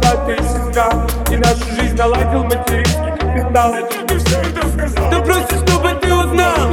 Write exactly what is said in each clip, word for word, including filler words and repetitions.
богатая сестра, и нашу жизнь наладил материнский капитал. Это ты все это сказал. Да просто чтобы ты узнал.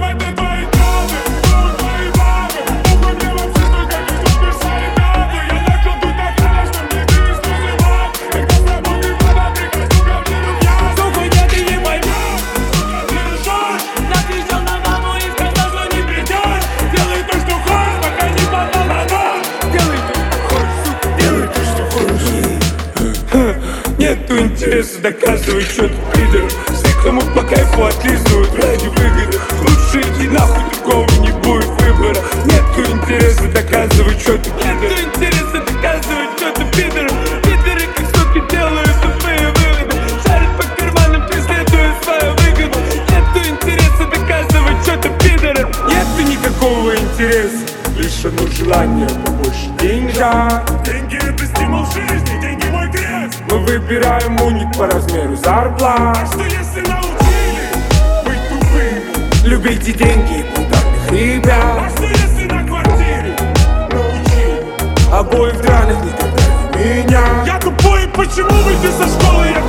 Нету интереса доказывать, что ты пидор. Все, кому по кайфу отлизывают ради выгоды. Лучше иди нахуй, другого не будет выбора. Нету интереса доказывать, что ты пидор. Нету интереса доказывать, что ты пидор. Пидоры как суки делают тупые выводы. Шарят по карманам, преследуя свою выгоду. Нету интереса доказывать, что ты пидор. Нету никакого интереса, лишь одно желание побольше деньга. Деньги это стимул жизни, деньги мой крест. Мы выбираем уник по размеру зарплат. А что если научили быть тупыми? Любите деньги и брутальных ребят. А что если на квартире научили? Обои в драных никогда не меня. Я тупой, почему выйти со школы? Я